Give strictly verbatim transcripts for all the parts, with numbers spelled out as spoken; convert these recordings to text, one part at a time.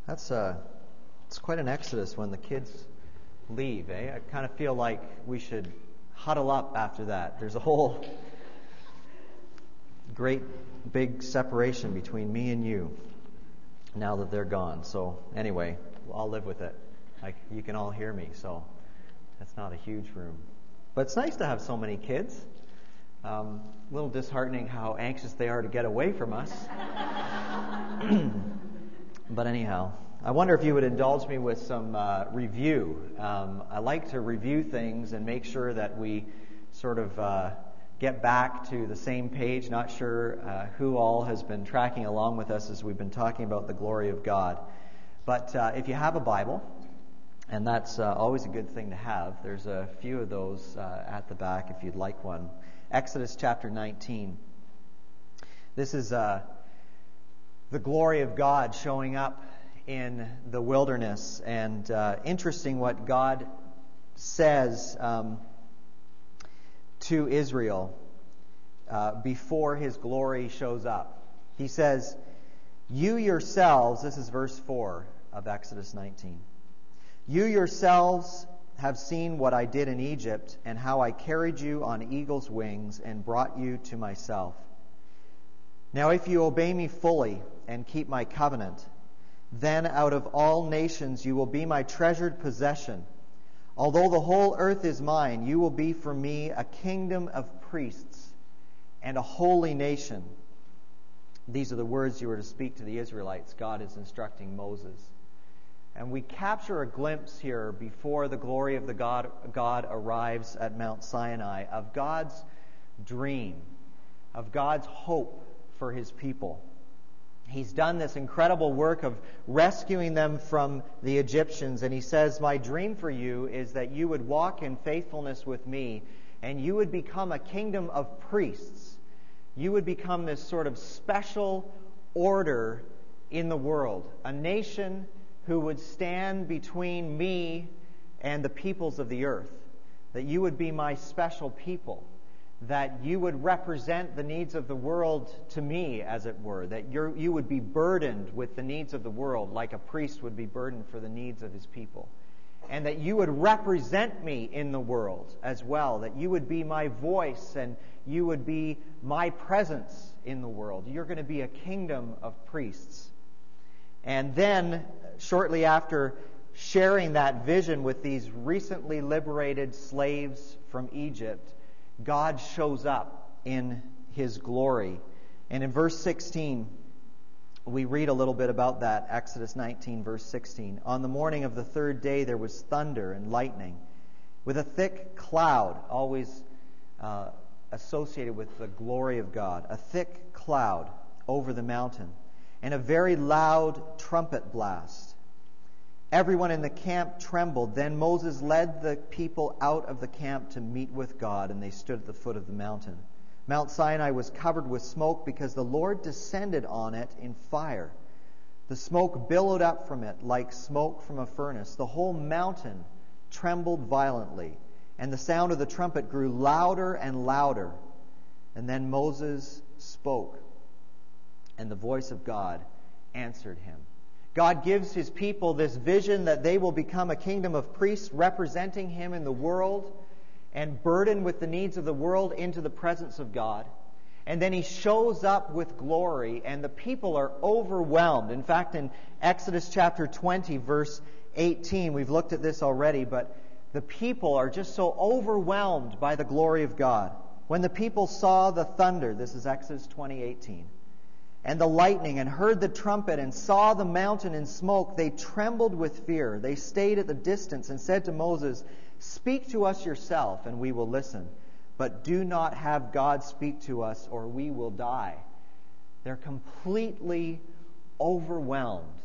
That's uh, it's quite an exodus when the kids leave, eh? I kind of feel like we should huddle up after that. There's a whole great big separation between me and you now that they're gone. So anyway, I'll live with it. Like, you can all hear me, so that's not a huge room. But it's nice to have so many kids. Um, a little disheartening how anxious they are to get away from us. But anyhow, I wonder if you would indulge me with some uh, review. Um, I like to review things and make sure that we sort of uh, get back to the same page. Not sure uh, who all has been tracking along with us as we've been talking about the glory of God. But uh, if you have a Bible, and that's uh, always a good thing to have, there's a few of those uh, at the back if you'd like one. Exodus chapter nineteen. This is uh, the glory of God showing up in the wilderness, and uh, interesting what God says um, to Israel uh, before His glory shows up. He says, "You yourselves," this is verse four of Exodus nineteen, "you yourselves have seen what I did in Egypt, and how I carried you on eagle's wings and brought you to myself. Now if you obey me fully and keep my covenant, then out of all nations you will be my treasured possession. Although the whole earth is mine, you will be for me a kingdom of priests and a holy nation." These are the words you were to speak to the Israelites. God is instructing Moses. And we capture a glimpse here before the glory of the God, God arrives at Mount Sinai of God's dream, of God's hope for His people. He's done this incredible work of rescuing them from the Egyptians, and He says, "My dream for you is that you would walk in faithfulness with me, and you would become a kingdom of priests. You would become this sort of special order in the world, a nation who would stand between me and the peoples of the earth, that you would be my special people, that you would represent the needs of the world to me, as it were, that you're, you would be burdened with the needs of the world like a priest would be burdened for the needs of his people, and that you would represent me in the world as well, that you would be my voice and you would be my presence in the world. You're going to be a kingdom of priests." And then, shortly after sharing that vision with these recently liberated slaves from Egypt, God shows up in His glory. And in verse sixteen, we read a little bit about that. Exodus nineteen, verse sixteen. "On the morning of the third day there was thunder and lightning, with a thick cloud," always uh, associated with the glory of God, "a thick cloud over the mountain, and a very loud trumpet blast. Everyone in the camp trembled. Then Moses led the people out of the camp to meet with God, and they stood at the foot of the mountain. Mount Sinai was covered with smoke because the Lord descended on it in fire. The smoke billowed up from it like smoke from a furnace. The whole mountain trembled violently, and the sound of the trumpet grew louder and louder. And then Moses spoke, and the voice of God answered him." God gives His people this vision that they will become a kingdom of priests representing Him in the world and burdened with the needs of the world into the presence of God. And then He shows up with glory, and the people are overwhelmed. In fact, in Exodus chapter twenty, verse eighteen, we've looked at this already, but the people are just so overwhelmed by the glory of God. "When the people saw the thunder," this is Exodus twenty eighteen, "and the lightning, and heard the trumpet, and saw the mountain in smoke, they trembled with fear. They stayed at the distance and said to Moses, 'Speak to us yourself, and we will listen. But do not have God speak to us, or we will die.'" They're completely overwhelmed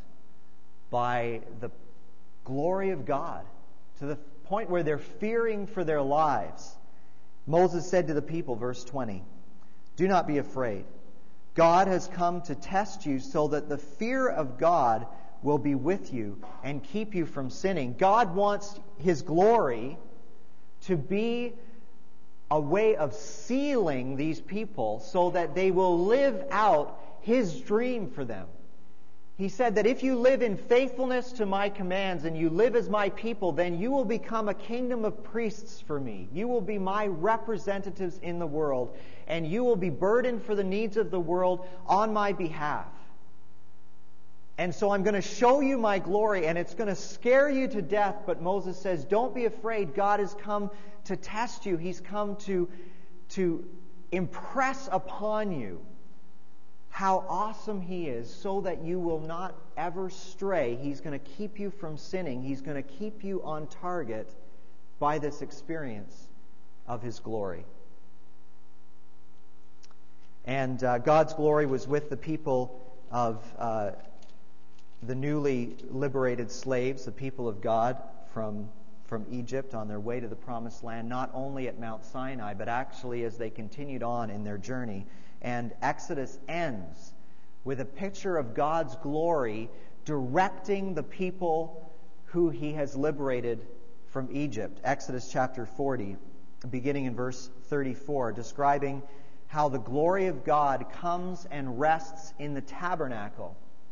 by the glory of God, to the point where they're fearing for their lives. Moses said to the people, verse twenty, "Do not be afraid. God has come to test you so that the fear of God will be with you and keep you from sinning." God wants His glory to be a way of sealing these people so that they will live out His dream for them. He said that if you live in faithfulness to my commands and you live as my people, then you will become a kingdom of priests for me. You will be my representatives in the world, and you will be burdened for the needs of the world on my behalf. And so I'm going to show you my glory, and it's going to scare you to death. But Moses says, don't be afraid. God has come to test you. He's come to, to impress upon you how awesome He is, so that you will not ever stray. He's going to keep you from sinning. He's going to keep you on target by this experience of His glory. And uh, God's glory was with the people of uh, the newly liberated slaves, the people of God from, from Egypt on their way to the Promised Land, not only at Mount Sinai, but actually as they continued on in their journey. And Exodus ends with a picture of God's glory directing the people who He has liberated from Egypt. Exodus chapter forty, beginning in verse thirty-four, describing how the glory of God comes and rests in the tabernacle,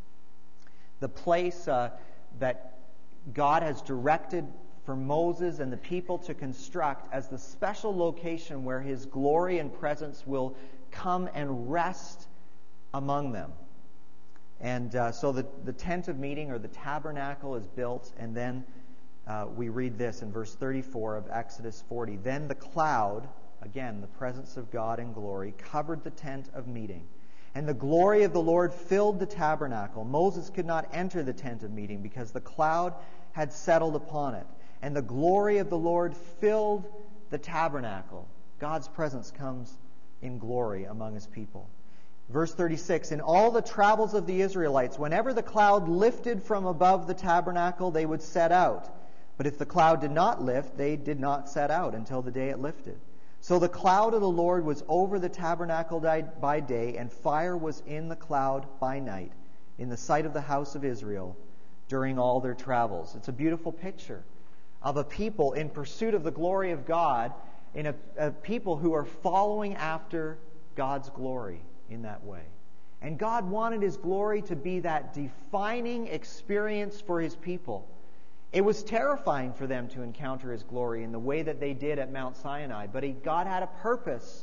the place uh, that God has directed for Moses and the people to construct as the special location where His glory and presence will come and rest among them. And uh, so the, the tent of meeting, or the tabernacle, is built, and then uh, we read this in verse thirty-four of Exodus forty. Then the cloud, again, the presence of God in glory, covered the tent of meeting. And the glory of the Lord filled the tabernacle. Moses could not enter the tent of meeting because the cloud had settled upon it. And the glory of the Lord filled the tabernacle. God's presence comes in glory among His people. Verse thirty-six, in all the travels of the Israelites, whenever the cloud lifted from above the tabernacle, they would set out. But if the cloud did not lift, they did not set out until the day it lifted. So the cloud of the Lord was over the tabernacle by day, and fire was in the cloud by night, in the sight of the house of Israel during all their travels. It's a beautiful picture of a people in pursuit of the glory of God, in a, a people who are following after God's glory in that way. And God wanted His glory to be that defining experience for His people. It was terrifying for them to encounter His glory in the way that they did at Mount Sinai, but he, God had a purpose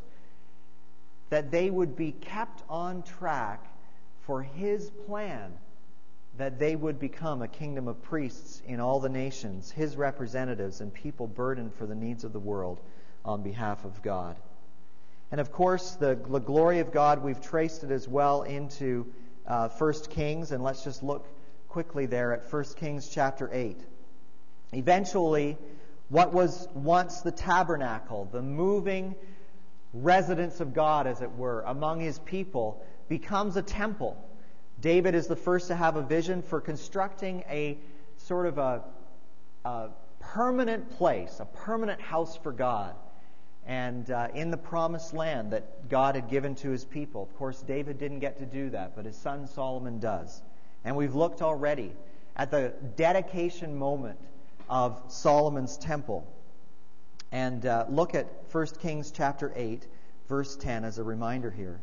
that they would be kept on track for His plan, that they would become a kingdom of priests in all the nations, His representatives and people burdened for the needs of the world on behalf of God. And of course, the, the glory of God, we've traced it as well into uh, First Kings, and let's just look quickly there at First Kings chapter eight. Eventually, what was once the tabernacle, the moving residence of God, as it were, among His people, becomes a temple. David is the first to have a vision for constructing a sort of a, a permanent place, a permanent house for God, and uh, in the Promised Land that God had given to His people. Of course, David didn't get to do that, but his son Solomon does. And we've looked already at the dedication moment of Solomon's temple. And uh, look at First Kings chapter eight, verse ten as a reminder here.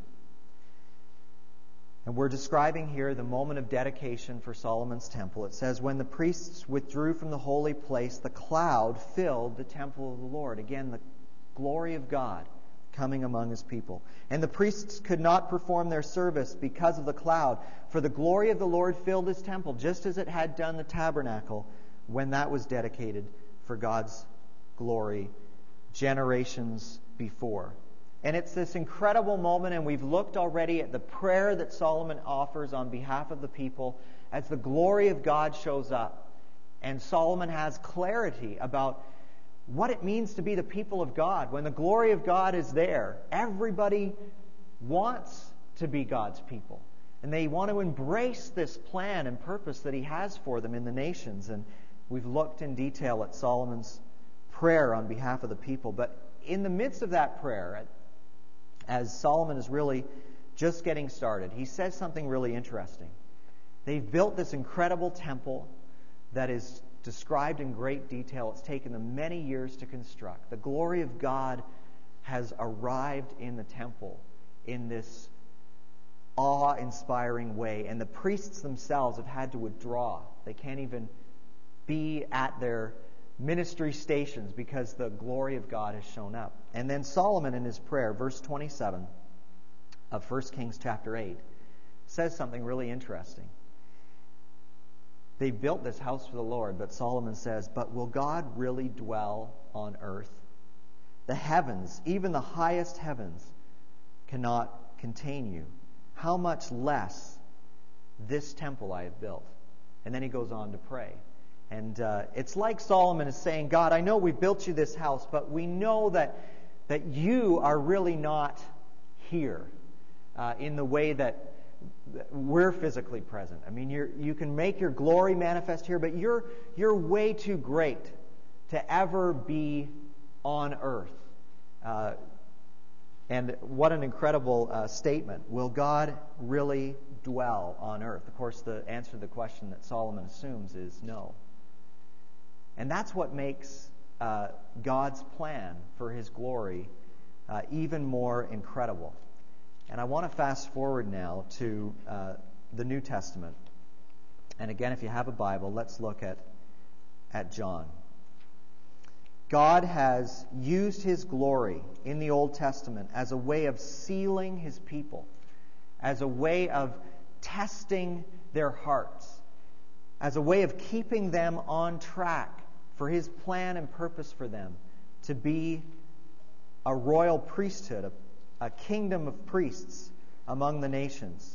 And we're describing here the moment of dedication for Solomon's temple. It says, when the priests withdrew from the holy place, the cloud filled the temple of the Lord. Again, the glory of God coming among His people. And the priests could not perform their service because of the cloud, for the glory of the Lord filled His temple, just as it had done the tabernacle when that was dedicated for God's glory generations before. And it's this incredible moment, and we've looked already at the prayer that Solomon offers on behalf of the people as the glory of God shows up. And Solomon has clarity about what it means to be the people of God. When the glory of God is there, everybody wants to be God's people. And they want to embrace this plan and purpose that He has for them in the nations. And we've looked in detail at Solomon's prayer on behalf of the people. But in the midst of that prayer, as Solomon is really just getting started, he says something really interesting. They've built this incredible temple that is described in great detail. It's taken them many years to construct. The glory of God has arrived in the temple in this awe-inspiring way. And the priests themselves have had to withdraw. They can't even be at their ministry stations because the glory of God has shown up. And then Solomon in his prayer, verse twenty-seven of First Kings chapter eight, says something really interesting. They built this house for the Lord, but Solomon says, "But will God really dwell on earth? The heavens, even the highest heavens, cannot contain you. How much less this temple I have built?" And then he goes on to pray. And uh, it's like Solomon is saying, "God, I know we built you this house, but we know that, that you are really not here uh, in the way that we're physically present. I mean, you're, you can make your glory manifest here, but you're, you're way too great to ever be on earth." Uh, and what an incredible uh, statement. Will God really dwell on earth? Of course, the answer to the question that Solomon assumes is no. And that's what makes uh, God's plan for His glory uh, even more incredible. And I want to fast forward now to uh, the New Testament. And again, if you have a Bible, let's look at, at John. God has used His glory in the Old Testament as a way of sealing His people, as a way of testing their hearts, as a way of keeping them on track for His plan and purpose for them to be a royal priesthood, a a kingdom of priests among the nations.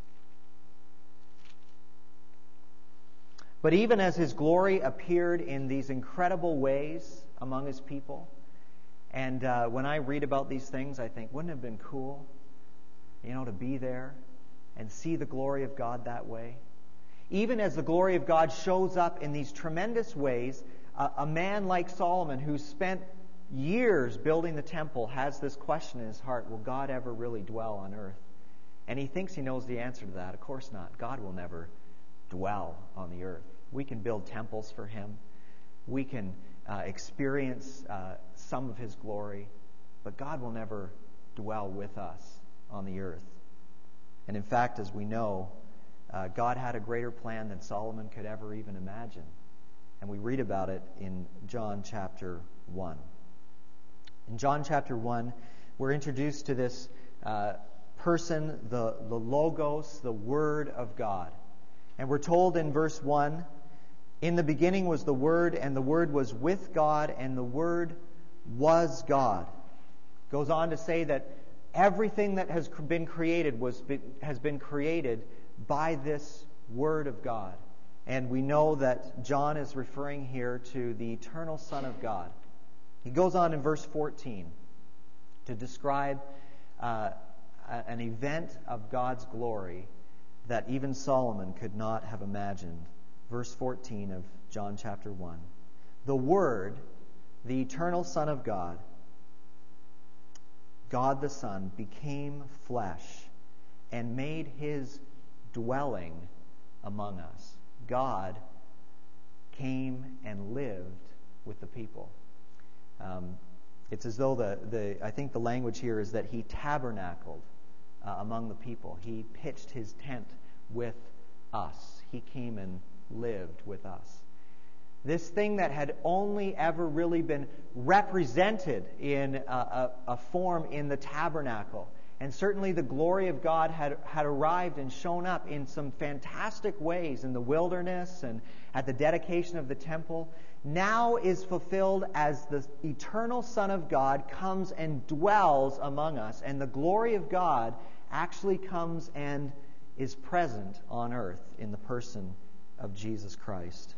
But even as His glory appeared in these incredible ways among His people, and uh, when I read about these things, I think, wouldn't it have been cool, you know, to be there and see the glory of God that way? Even as the glory of God shows up in these tremendous ways, uh, a man like Solomon, who spent years building the temple, has this question in his heart: will God ever really dwell on earth? And he thinks he knows the answer to that. Of course not. God will never dwell on the earth. We can build temples for Him. We can uh, experience uh, some of His glory, but God will never dwell with us on the earth. And in fact, as we know, uh, God had a greater plan than Solomon could ever even imagine. And we read about it in John chapter one. In John chapter one, we're introduced to this uh, person, the, the Logos, the Word of God. And we're told in verse one, "In the beginning was the Word, and the Word was with God, and the Word was God." Goes on to say that everything that has been created was has been created by this Word of God. And we know that John is referring here to the eternal Son of God. He goes on in verse fourteen to describe uh, an event of God's glory that even Solomon could not have imagined. Verse fourteen of John chapter one. "The Word, the eternal Son of God, God the Son, became flesh and made His dwelling among us." God came and lived with the people. Um, it's as though the, the I think the language here is that He tabernacled uh, among the people. He pitched His tent with us. He came and lived with us. This thing that had only ever really been represented in a, a, a form in the tabernacle. And certainly the glory of God had, had arrived and shown up in some fantastic ways in the wilderness and at the dedication of the temple, now is fulfilled as the eternal Son of God comes and dwells among us. And the glory of God actually comes and is present on earth in the person of Jesus Christ.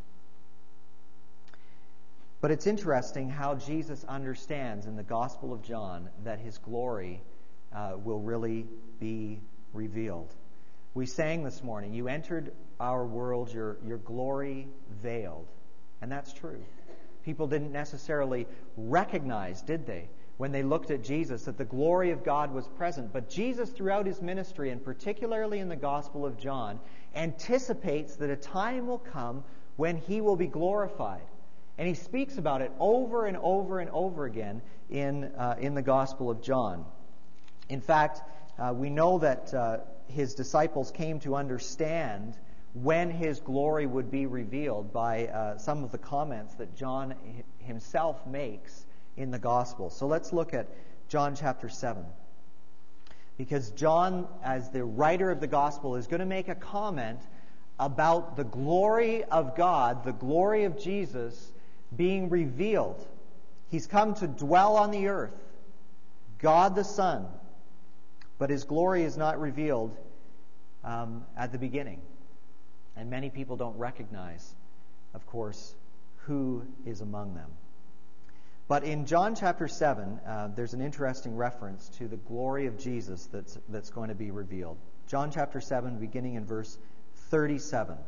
But it's interesting how Jesus understands in the Gospel of John that His glory uh, will really be revealed. We sang this morning, "You entered our world, your, your glory veiled." And that's true. People didn't necessarily recognize, did they, when they looked at Jesus, that the glory of God was present. But Jesus, throughout His ministry, and particularly in the Gospel of John, anticipates that a time will come when He will be glorified. And He speaks about it over and over and over again in, uh, in the Gospel of John. In fact, Uh, we know that uh, his disciples came to understand when his glory would be revealed by uh, some of the comments that John himself makes in the Gospel. So let's look at John chapter seven. Because John, as the writer of the Gospel, is going to make a comment about the glory of God, the glory of Jesus being revealed. He's come to dwell on the earth, God the Son, but his glory is not revealed um, at the beginning. And many people don't recognize, of course, who is among them. But in John chapter seven, uh, there's an interesting reference to the glory of Jesus that's, that's going to be revealed. John chapter seven, beginning in verse thirty-seven.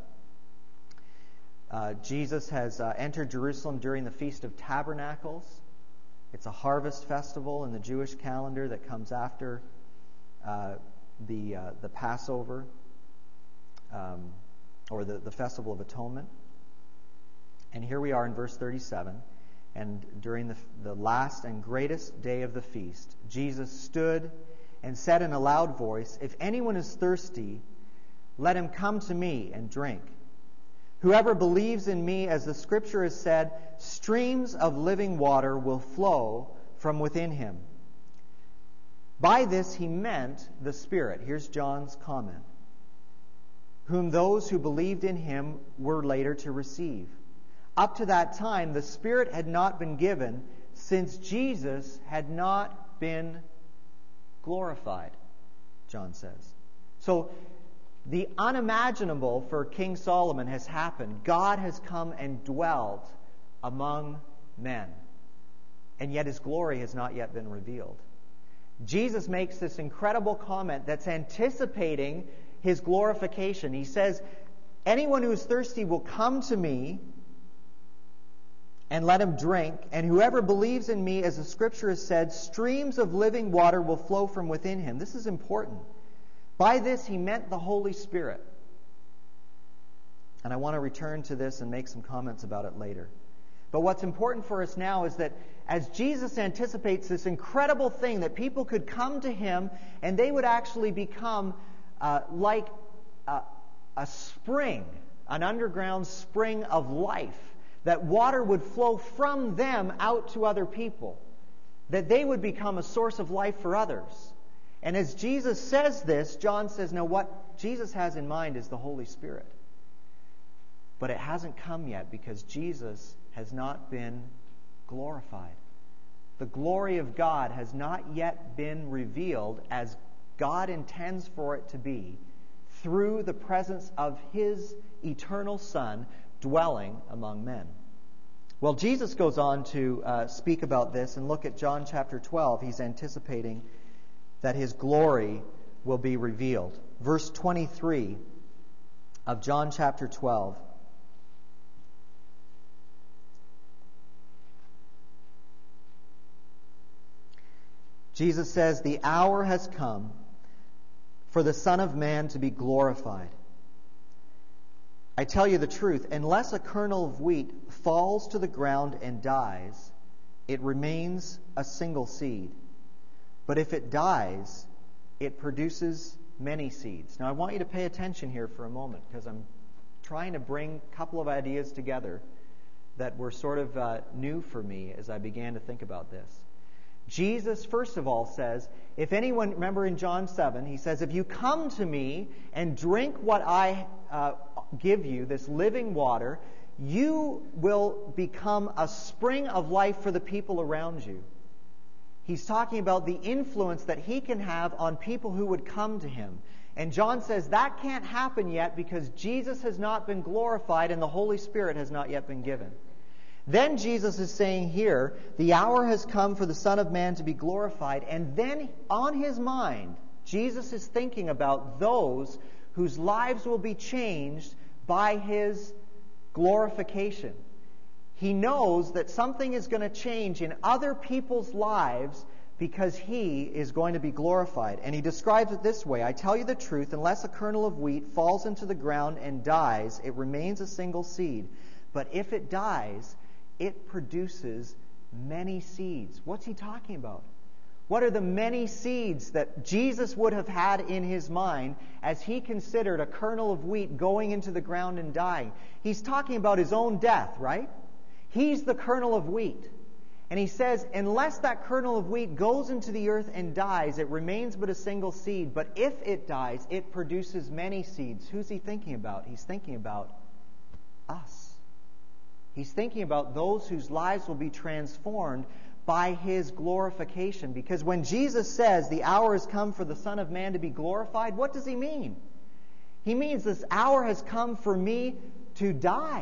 Uh, Jesus has uh, entered Jerusalem during the Feast of Tabernacles. It's a harvest festival in the Jewish calendar that comes after uh, the uh, the Passover, um, or the, the Festival of Atonement. And here we are in verse thirty-seven. And during the, the last and greatest day of the feast, Jesus stood and said in a loud voice, "If anyone is thirsty, let him come to me and drink. Whoever believes in me, as the Scripture has said, streams of living water will flow from within him." By this he meant the Spirit. Here's John's comment. "Whom those who believed in him were later to receive. Up to that time, the Spirit had not been given, since Jesus had not been glorified," John says. So, the unimaginable for King Solomon has happened. God has come and dwelt among men. And yet his glory has not yet been revealed. Jesus makes this incredible comment that's anticipating his glorification. He says, "Anyone who is thirsty will come to me and let him drink. And whoever believes in me, as the Scripture has said, streams of living water will flow from within him." This is important. By this he meant the Holy Spirit. And I want to return to this and make some comments about it later. But what's important for us now is that as Jesus anticipates this incredible thing, that people could come to him and they would actually become uh, like a, a spring, an underground spring of life, that water would flow from them out to other people, that they would become a source of life for others. And as Jesus says this, John says, no, what Jesus has in mind is the Holy Spirit. But it hasn't come yet because Jesus has not been glorified. The glory of God has not yet been revealed as God intends for it to be through the presence of his eternal Son dwelling among men. Well, Jesus goes on to uh, speak about this, and look at John chapter twelve. He's anticipating that his glory will be revealed. Verse twenty-three of John chapter twelve. Jesus says, "The hour has come for the Son of Man to be glorified. I tell you the truth, unless a kernel of wheat falls to the ground and dies, it remains a single seed. But if it dies, it produces many seeds." Now I want you to pay attention here for a moment, because I'm trying to bring a couple of ideas together that were sort of uh, new for me as I began to think about this. Jesus, first of all, says, if anyone, remember in John seven, he says, if you come to me and drink what I uh, give you, this living water, you will become a spring of life for the people around you. He's talking about the influence that he can have on people who would come to him. And John says that can't happen yet because Jesus has not been glorified and the Holy Spirit has not yet been given. Then Jesus is saying here, the hour has come for the Son of Man to be glorified. And then on his mind, Jesus is thinking about those whose lives will be changed by his glorification. He knows that something is going to change in other people's lives because he is going to be glorified. And he describes it this way, I tell you the truth, unless a kernel of wheat falls into the ground and dies, it remains a single seed. But if it dies, it produces many seeds. What's he talking about? What are the many seeds that Jesus would have had in his mind as he considered a kernel of wheat going into the ground and dying? He's talking about his own death, right? He's the kernel of wheat. And he says, unless that kernel of wheat goes into the earth and dies, it remains but a single seed. But if it dies, it produces many seeds. Who's he thinking about? He's thinking about us. He's thinking about those whose lives will be transformed by his glorification. Because when Jesus says the hour has come for the Son of Man to be glorified, what does he mean? He means this hour has come for me to die.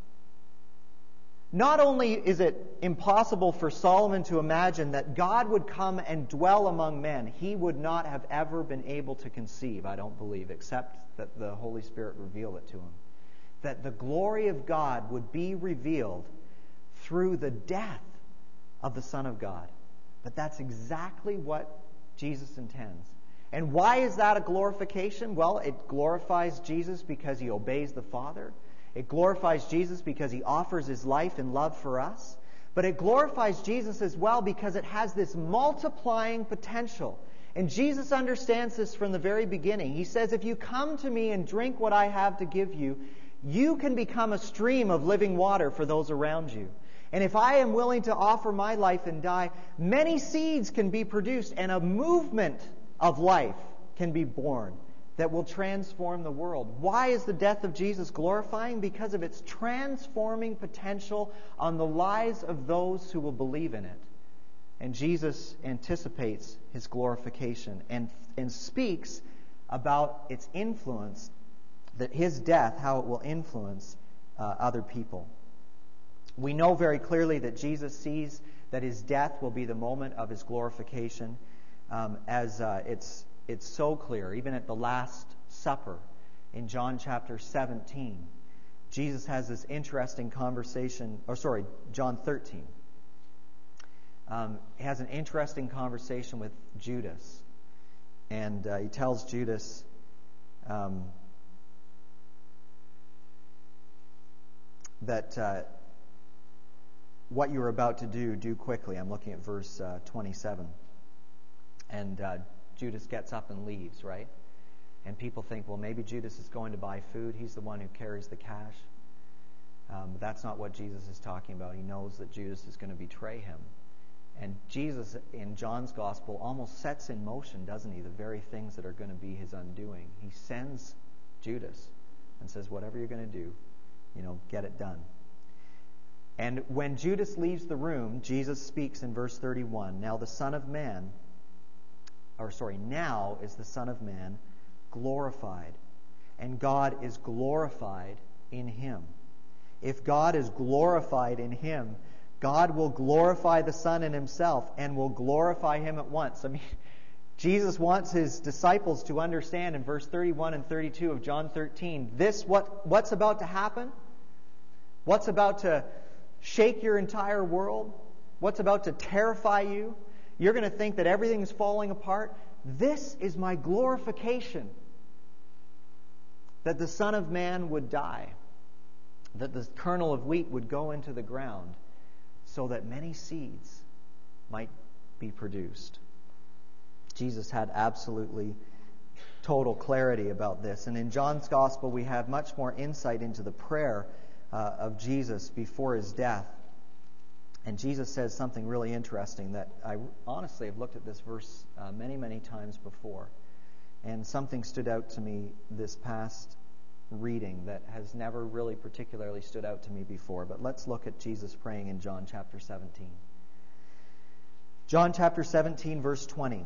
Not only is it impossible for Solomon to imagine that God would come and dwell among men, he would not have ever been able to conceive, I don't believe, except that the Holy Spirit revealed it to him. That the glory of God would be revealed through the death of the Son of God. But that's exactly what Jesus intends. And why is that a glorification? Well, it glorifies Jesus because he obeys the Father. It glorifies Jesus because he offers his life and love for us. But it glorifies Jesus as well because it has this multiplying potential. And Jesus understands this from the very beginning. He says, if you come to me and drink what I have to give you, you can become a stream of living water for those around you. And if I am willing to offer my life and die, many seeds can be produced and a movement of life can be born that will transform the world. Why is the death of Jesus glorifying? Because of its transforming potential on the lives of those who will believe in it. And Jesus anticipates his glorification and, and speaks about its influence, that his death, how it will influence uh, other people. We know very clearly that Jesus sees that his death will be the moment of his glorification, um, as uh, it's it's so clear. Even at the Last Supper in John chapter seventeen, Jesus has this interesting conversation, or sorry, John thirteen. Um, he has an interesting conversation with Judas, and uh, he tells Judas, um, that uh, what you're about to do, do quickly. I'm looking at verse uh, twenty-seven. And uh, Judas gets up and leaves, right? And people think, well, maybe Judas is going to buy food. He's the one who carries the cash. Um, but that's not what Jesus is talking about. He knows that Judas is going to betray him. And Jesus, in John's Gospel, almost sets in motion, doesn't he, the very things that are going to be his undoing. He sends Judas and says, whatever you're going to do, you know, get it done. And when Judas leaves the room, Jesus speaks in verse thirty-one, Now the Son of Man, or sorry, now is the Son of Man glorified, and God is glorified in him. If God is glorified in him, God will glorify the Son in himself and will glorify him at once. I mean, Jesus wants his disciples to understand in verse thirty-one and thirty-two of John thirteen, this what what's about to happen? What's about to shake your entire world? What's about to terrify you? You're going to think that everything's falling apart. This is my glorification. That the Son of Man would die. That the kernel of wheat would go into the ground so that many seeds might be produced. Jesus had absolutely total clarity about this. And in John's Gospel, we have much more insight into the prayer uh, of Jesus before his death. And Jesus says something really interesting that I honestly have looked at this verse uh, many, many times before. And something stood out to me this past reading that has never really particularly stood out to me before. But let's look at Jesus praying in John chapter seventeen. John chapter seventeen, verse twenty.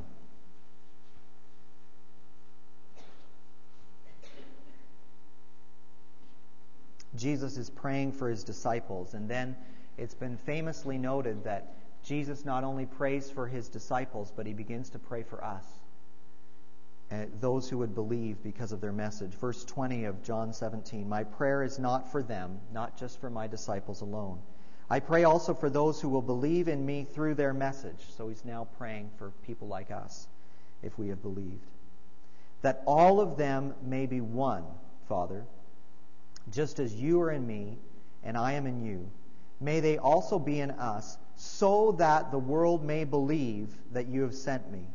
Jesus is praying for his disciples, and then it's been famously noted that Jesus not only prays for his disciples, but he begins to pray for us, and those who would believe because of their message. Verse twenty of John seventeen, My prayer is not for them, not just for my disciples alone. I pray also for those who will believe in me through their message. So he's now praying for people like us, if we have believed. That all of them may be one, Father, just as you are in me and I am in you. May they also be in us, so that the world may believe that you have sent me.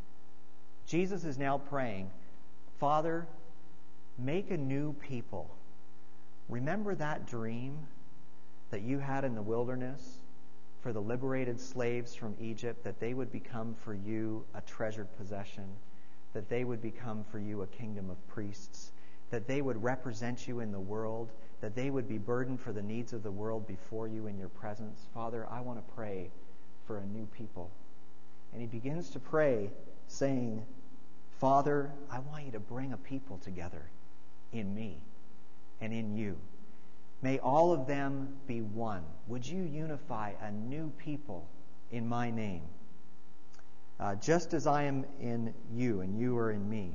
Jesus is now praying, Father, make a new people. Remember that dream that you had in the wilderness for the liberated slaves from Egypt, that they would become for you a treasured possession, that they would become for you a kingdom of priests, that they would represent you in the world, that they would be burdened for the needs of the world before you in your presence. Father, I want to pray for a new people. And he begins to pray, saying, Father, I want you to bring a people together in me and in you. May all of them be one. Would you unify a new people in my name? Uh, just as I am in you and you are in me.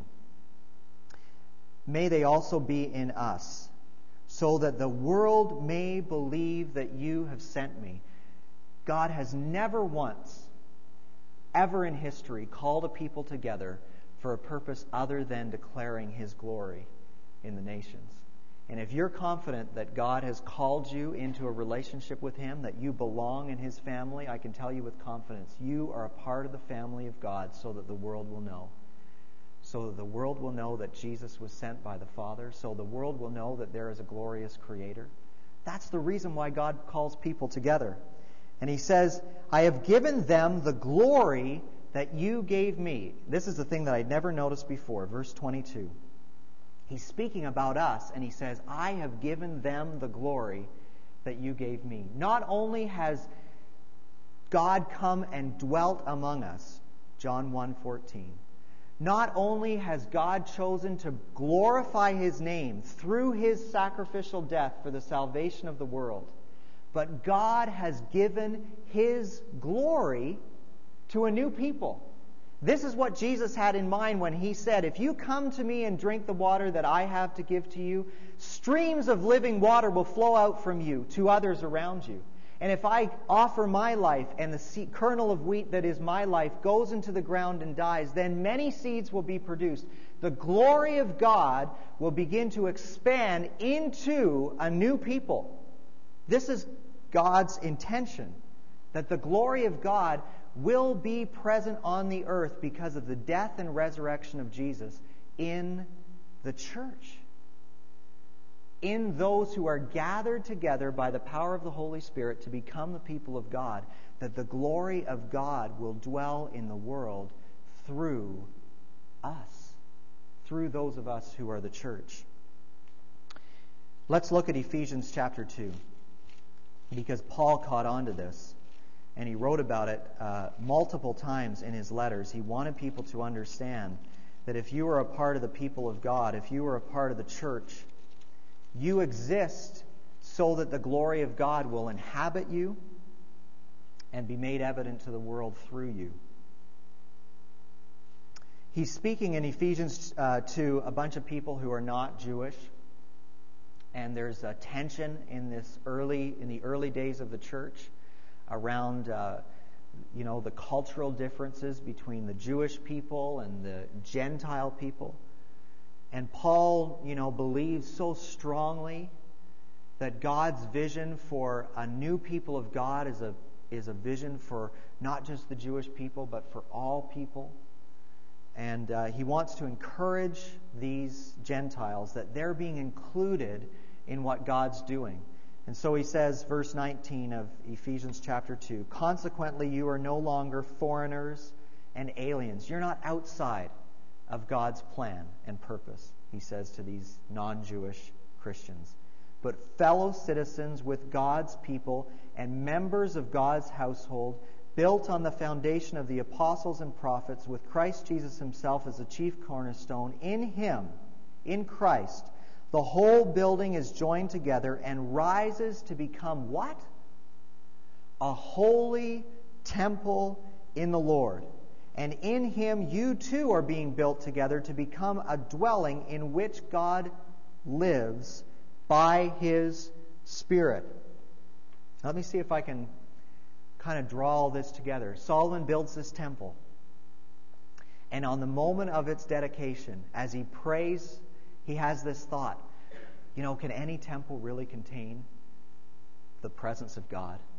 May they also be in us, so that the world may believe that you have sent me. God has never once, ever in history, called a people together for a purpose other than declaring his glory in the nations. And if you're confident that God has called you into a relationship with him, that you belong in his family, I can tell you with confidence, you are a part of the family of God, so that the world will know. So that the world will know that Jesus was sent by the Father, so the world will know that there is a glorious Creator. That's the reason why God calls people together. And he says, I have given them the glory that you gave me. This is the thing that I'd never noticed before. Verse twenty-two. He's speaking about us, and he says, I have given them the glory that you gave me. Not only has God come and dwelt among us, John one fourteen. Not only has God chosen to glorify his name through his sacrificial death for the salvation of the world, but God has given his glory to a new people. This is what Jesus had in mind when he said, if you come to me and drink the water that I have to give to you, streams of living water will flow out from you to others around you. And if I offer my life and the seed, kernel of wheat that is my life goes into the ground and dies, then many seeds will be produced. The glory of God will begin to expand into a new people. This is God's intention, that the glory of God will be present on the earth because of the death and resurrection of Jesus in the church. In those who are gathered together by the power of the Holy Spirit to become the people of God, that the glory of God will dwell in the world through us, through those of us who are the church. Let's look at Ephesians chapter two, because Paul caught on to this, and he wrote about it uh, multiple times in his letters. He wanted people to understand that if you are a part of the people of God, if you are a part of the church, you exist so that the glory of God will inhabit you and be made evident to the world through you. He's speaking in Ephesians uh, to a bunch of people who are not Jewish, and there's a tension in this early in the early days of the church around uh, you know the cultural differences between the Jewish people and the Gentile people. And Paul, you know, believes so strongly that God's vision for a new people of God is a is a vision for not just the Jewish people, but for all people. And uh, he wants to encourage these Gentiles that they're being included in what God's doing. And so he says, verse nineteen of Ephesians chapter two, consequently you are no longer foreigners and aliens. You're not outside of God's plan and purpose, he says to these non-Jewish Christians, but fellow citizens with God's people and members of God's household, built on the foundation of the apostles and prophets, with Christ Jesus himself as the chief cornerstone. In him, in Christ, the whole building is joined together and rises to become what? A holy temple in the Lord. And in him you too are being built together to become a dwelling in which God lives by his Spirit. Let me see if I can kind of draw all this together. Solomon builds this temple. And on the moment of its dedication, as he prays, he has this thought. You know, can any temple really contain the presence of God?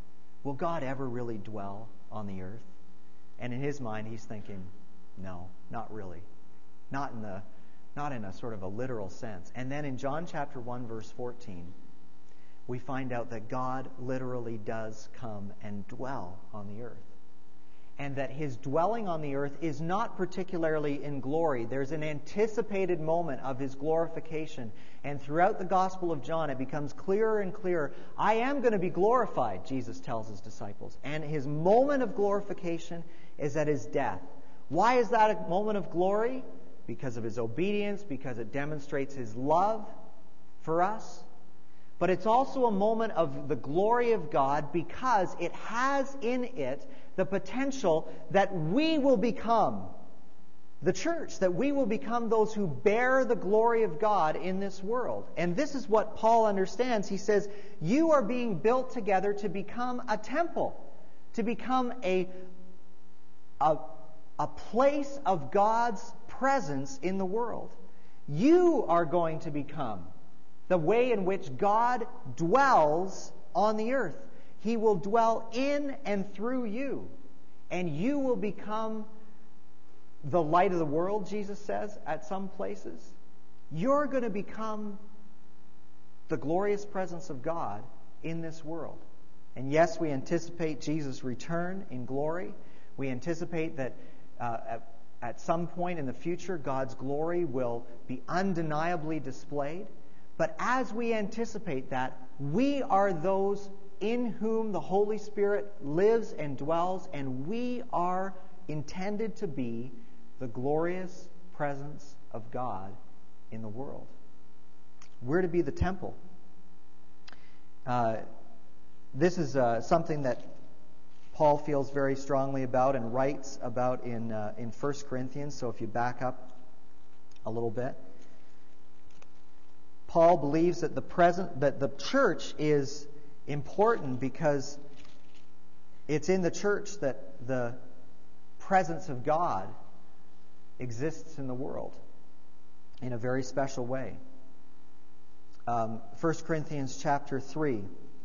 will God ever really dwell on the earth? And in his mind, he's thinking, no, not really. Not in the, not in a sort of a literal sense. And then in John chapter one, verse fourteen, we find out that God literally does come and dwell on the earth. And that his dwelling on the earth is not particularly in glory. There's an anticipated moment of his glorification. And throughout the Gospel of John, it becomes clearer and clearer. I am going to be glorified, Jesus tells his disciples. And his moment of glorification is at his death. Why is that a moment of glory? Because of his obedience, because it demonstrates his love for us. But it's also a moment of the glory of God because it has in it the potential that we will become the church, that we will become those who bear the glory of God in this world. And this is what Paul understands. He says, you are being built together to become a temple, to become a, a, a place of God's presence in the world. You are going to become the way in which God dwells on the earth. He will dwell in and through you. And you will become the light of the world, Jesus says, at some places. You're going to become the glorious presence of God in this world. And yes, we anticipate Jesus' return in glory. We anticipate that uh, at, at some point in the future, God's glory will be undeniably displayed. But as we anticipate that, we are those in whom the Holy Spirit lives and dwells, and we are intended to be the glorious presence of God in the world. We're to be the temple. Uh, this is uh, something that Paul feels very strongly about and writes about in uh, in First Corinthians. So if you back up a little bit, Paul believes that the present that the church is important because it's in the church that the presence of God exists in the world in a very special way. Um, First Corinthians chapter three,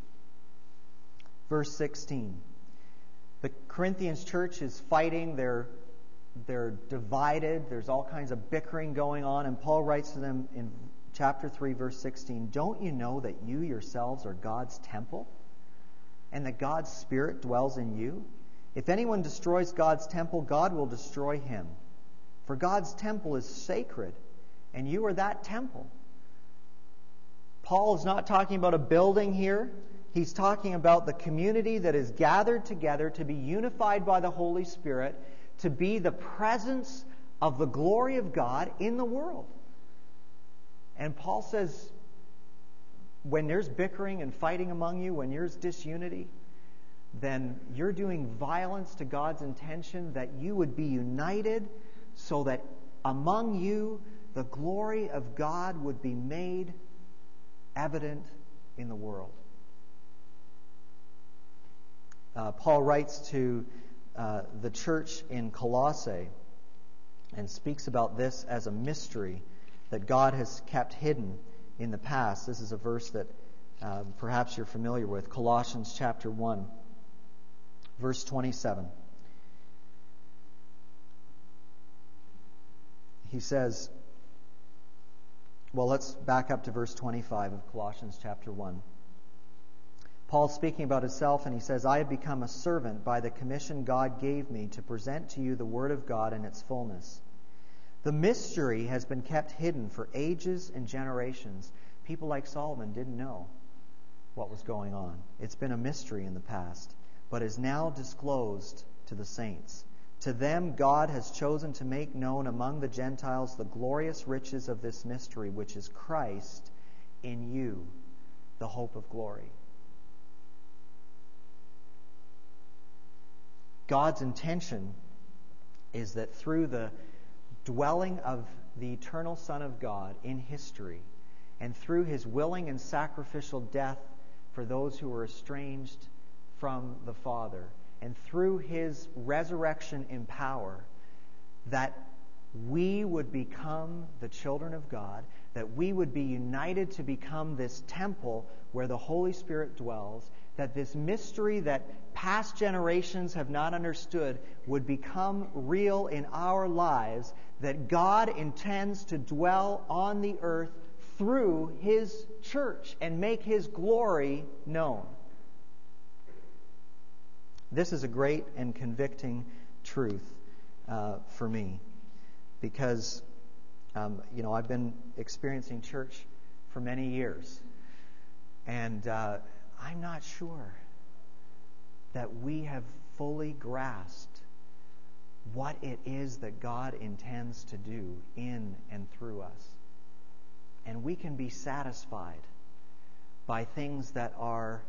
verse sixteen. The Corinthians church is fighting. They're, they're divided. There's all kinds of bickering going on. And Paul writes to them in chapter three, verse sixteen, don't you know that you yourselves are God's temple and that God's Spirit dwells in you? If anyone destroys God's temple, God will destroy him. For God's temple is sacred, and you are that temple. Paul is not talking about a building here. He's talking about the community that is gathered together to be unified by the Holy Spirit, to be the presence of the glory of God in the world. And Paul says, when there's bickering and fighting among you, when there's disunity, then you're doing violence to God's intention that you would be united so that among you the glory of God would be made evident in the world. Uh, Paul writes to uh, the church in Colossae and speaks about this as a mystery that God has kept hidden in the past. This is a verse that uh, perhaps you're familiar with. Colossians chapter one, verse twenty-seven. He says, well, let's back up to verse twenty-five of Colossians chapter one. Paul's speaking about himself, and he says, I have become a servant by the commission God gave me to present to you the Word of God in its fullness. The mystery has been kept hidden for ages and generations. People like Solomon didn't know what was going on. It's been a mystery in the past, but is now disclosed to the saints. To them God has chosen to make known among the Gentiles the glorious riches of this mystery, which is Christ in you, the hope of glory. God's intention is that through the dwelling of the eternal Son of God in history, and through his willing and sacrificial death for those who were estranged from the Father, and through his resurrection in power, that we would become the children of God, that we would be united to become this temple where the Holy Spirit dwells, that this mystery that past generations have not understood would become real in our lives, that God intends to dwell on the earth through His church and make His glory known. This is a great and convicting truth uh, for me, because um, you know I've been experiencing church for many years, and uh, I'm not sure that we have fully grasped what it is that God intends to do in and through us. And we can be satisfied by things that are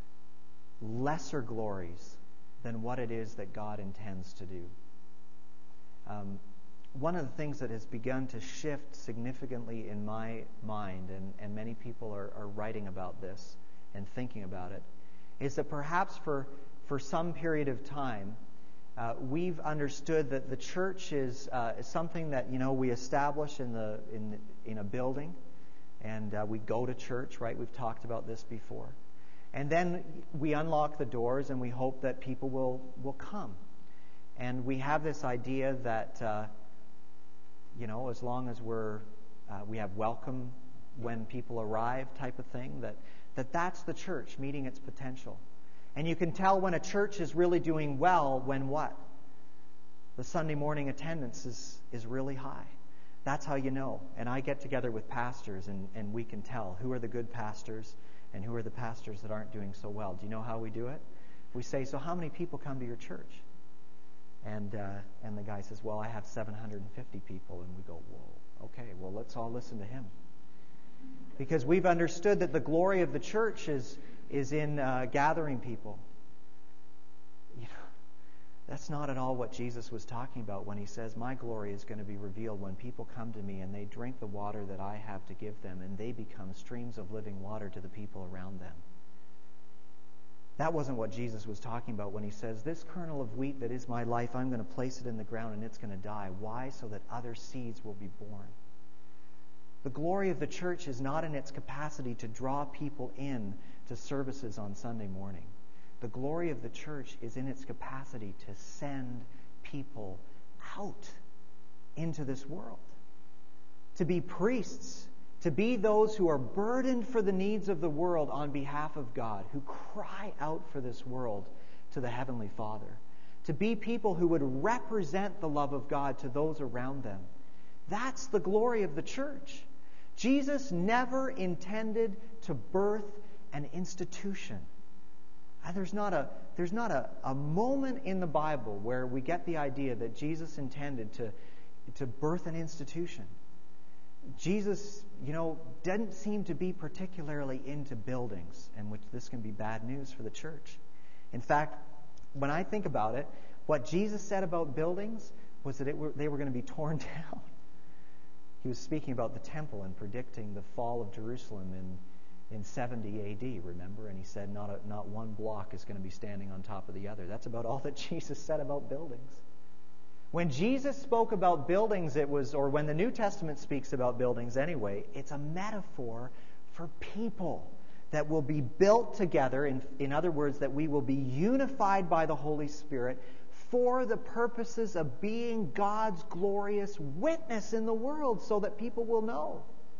lesser glories than what it is that God intends to do. Um, one of the things that has begun to shift significantly in my mind, and, and many people are, are writing about this and thinking about it, is that perhaps for, for some period of time, uh, we've understood that the church is, uh, is something that, you know, we establish in the in in a building, and uh, we go to church, right? We've talked about this before. And then we unlock the doors and we hope that people will, will come. And we have this idea that, uh, you know, as long as we're, uh, we have welcome when people arrive type of thing, that, that that's the church meeting its potential. And you can tell when a church is really doing well when what? The Sunday morning attendance is, is really high. That's how you know. And I get together with pastors and, and we can tell who are the good pastors and who are the pastors that aren't doing so well. Do you know how we do it? We say, so how many people come to your church? And uh, and the guy says, well, I have seven hundred fifty people. And we go, whoa, okay, well, let's all listen to him. Because we've understood that the glory of the church is, is in uh, gathering people. You know, that's not at all what Jesus was talking about when He says, my glory is going to be revealed when people come to me and they drink the water that I have to give them, and they become streams of living water to the people around them. That wasn't what Jesus was talking about when He says, this kernel of wheat that is my life, I'm going to place it in the ground and it's going to die. Why? So that other seeds will be born. The glory of the church is not in its capacity to draw people in to services on Sunday morning. The glory of the church is in its capacity to send people out into this world. To be priests, to be those who are burdened for the needs of the world on behalf of God, who cry out for this world to the Heavenly Father. To be people who would represent the love of God to those around them. That's the glory of the church. Jesus never intended to birth an institution. And there's not a there's not a, a moment in the Bible where we get the idea that Jesus intended to to birth an institution. Jesus, you know, didn't seem to be particularly into buildings, and which this can be bad news for the church. In fact, when I think about it, what Jesus said about buildings was that it were, they were going to be torn down. He was speaking about the temple and predicting the fall of Jerusalem in, in seventy A D, remember? And He said not, a, not one block is going to be standing on top of the other. That's about all that Jesus said about buildings. When Jesus spoke about buildings, it was, or when the New Testament speaks about buildings anyway, it's a metaphor for people that will be built together. In, in other words, that we will be unified by the Holy Spirit for the purposes of being God's glorious witness in the world so that people will know.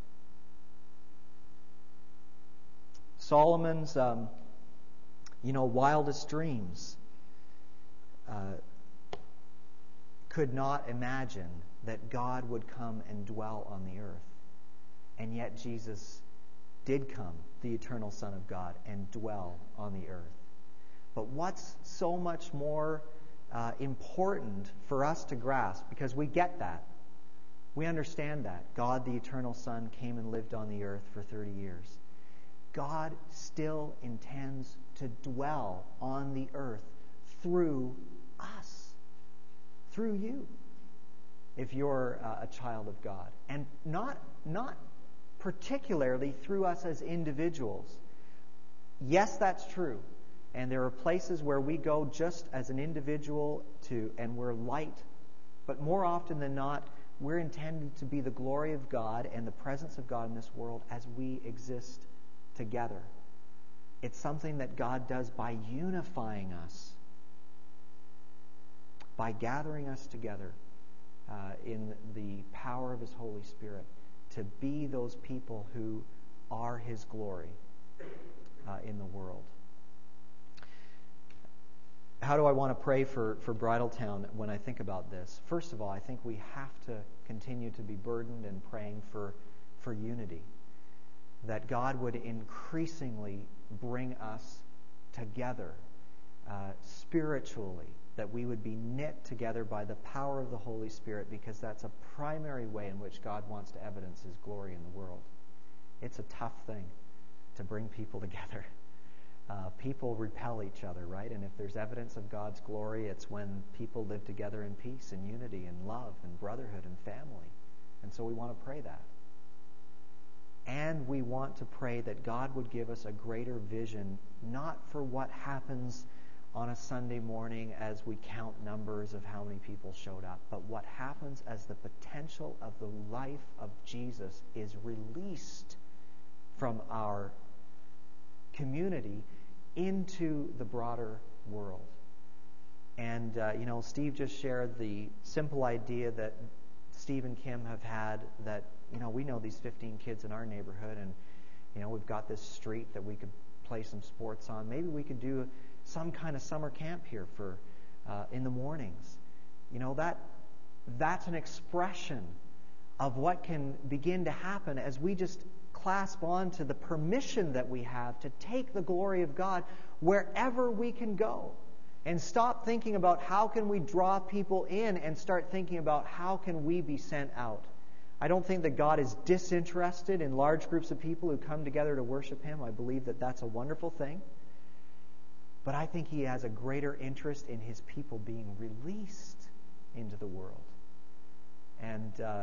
Solomon's, um, you know, wildest dreams uh, could not imagine that God would come and dwell on the earth. And yet Jesus did come, the eternal Son of God, and dwell on the earth. But what's so much more uh, important for us to grasp, because we get that, we understand that God, the eternal Son, came and lived on the earth for thirty years. God still intends to dwell on the earth through us, through you, if you're uh, a child of God. And not, not particularly through us as individuals. Yes, that's true. And there are places where we go just as an individual to, and we're light. But more often than not, we're intended to be the glory of God and the presence of God in this world as we exist together. It's something that God does by unifying us, by gathering us together uh, in the power of His Holy Spirit to be those people who are His glory uh, in the world. How do I want to pray for, for Bridletown when I think about this? First of all, I think we have to continue to be burdened and praying for, for unity. That God would increasingly bring us together uh, spiritually. That we would be knit together by the power of the Holy Spirit, because that's a primary way in which God wants to evidence His glory in the world. It's a tough thing to bring people together. Uh, people repel each other, right? And if there's evidence of God's glory, it's when people live together in peace and unity and love and brotherhood and family. And so we want to pray that. And we want to pray that God would give us a greater vision, not for what happens on a Sunday morning as we count numbers of how many people showed up, but what happens as the potential of the life of Jesus is released from our community into the broader world. And, uh, you know, Steve just shared the simple idea that Steve and Kim have had that, you know, we know these fifteen kids in our neighborhood, and, you know, we've got this street that we could play some sports on. Maybe we could do some kind of summer camp here for uh, in the mornings. You know, that that's an expression of what can begin to happen as we just clasp on to the permission that we have to take the glory of God wherever we can go, and stop thinking about how can we draw people in and start thinking about how can we be sent out. I don't think that God is disinterested in large groups of people who come together to worship Him. I believe that that's a wonderful thing. But I think He has a greater interest in His people being released into the world. And uh,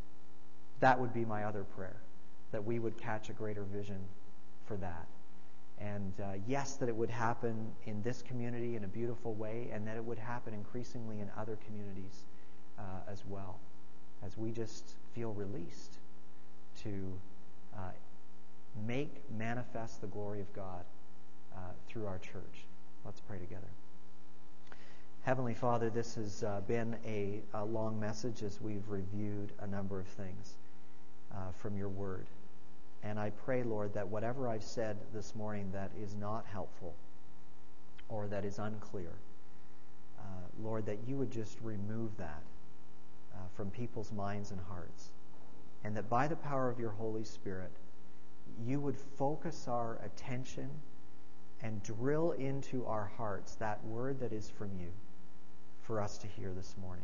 that would be my other prayer, that we would catch a greater vision for that. And uh, yes, that it would happen in this community in a beautiful way, and that it would happen increasingly in other communities uh, as well, as we just feel released to uh, make manifest the glory of God uh, through our church. Let's pray together. Heavenly Father, this has uh, been a, a long message as we've reviewed a number of things uh, from your word. And I pray, Lord, that whatever I've said this morning that is not helpful or that is unclear, uh, Lord, that you would just remove that uh, from people's minds and hearts. And that by the power of your Holy Spirit, you would focus our attention and drill into our hearts that word that is from you for us to hear this morning.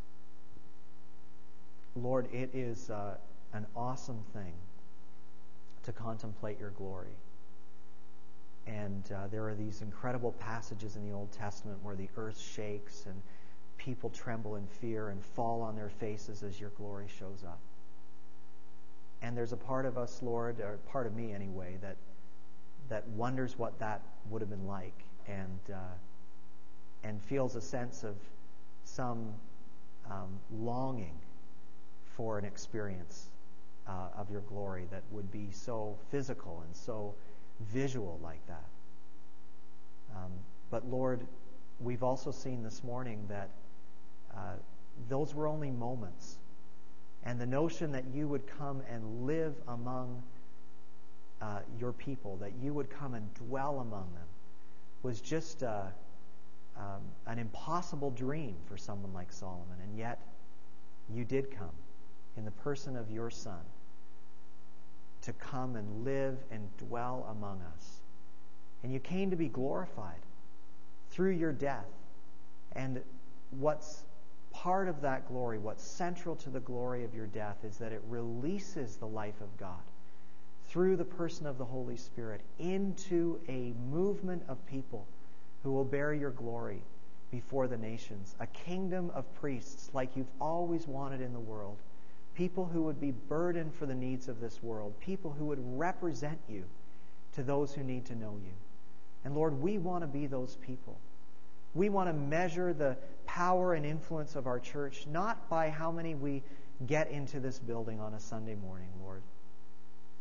Lord, it is uh, an awesome thing to contemplate your glory. And uh, there are these incredible passages in the Old Testament where the earth shakes and people tremble in fear and fall on their faces as your glory shows up. And there's a part of us, Lord, or part of me anyway, that that wonders what that would have been like, and uh, and feels a sense of some um, longing for an experience uh, of your glory that would be so physical and so visual like that. Um, but Lord, we've also seen this morning that uh, those were only moments. And the notion that you would come and live among uh, your people, that you would come and dwell among them, was just uh, um, an impossible dream for someone like Solomon. And yet, you did come in the person of your Son to come and live and dwell among us. And you came to be glorified through your death. And what's part of that glory, what's central to the glory of your death, is that it releases the life of God through the person of the Holy Spirit into a movement of people who will bear your glory before the nations, a kingdom of priests like you've always wanted in the world, people who would be burdened for the needs of this world, people who would represent you to those who need to know you. And Lord, we want to be those people. We want to measure the power and influence of our church not by how many we get into this building on a Sunday morning, Lord,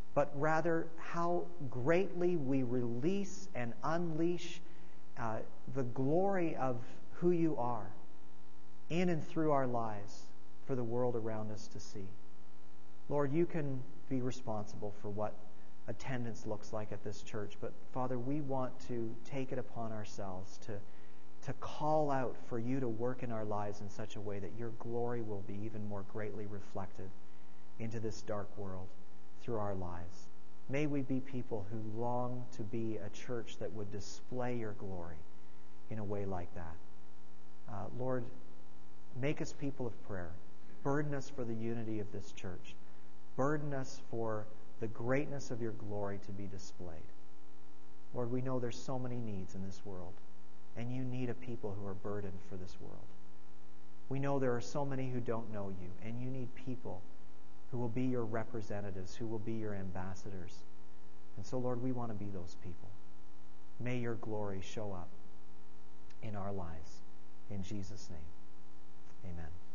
but rather how greatly we release and unleash uh, the glory of who you are in and through our lives for the world around us to see. Lord, you can be responsible for what attendance looks like at this church, but Father, we want to take it upon ourselves to, to call out for you to work in our lives in such a way that your glory will be even more greatly reflected into this dark world through our lives. May we be people who long to be a church that would display your glory in a way like that. Uh, Lord, make us people of prayer. Burden us for the unity of this church. Burden us for the greatness of your glory to be displayed. Lord, we know there's so many needs in this world, and you need a people who are burdened for this world. We know there are so many who don't know you, and you need people who will be your representatives, who will be your ambassadors. And so, Lord, we want to be those people. May your glory show up in our lives. In Jesus' name, amen.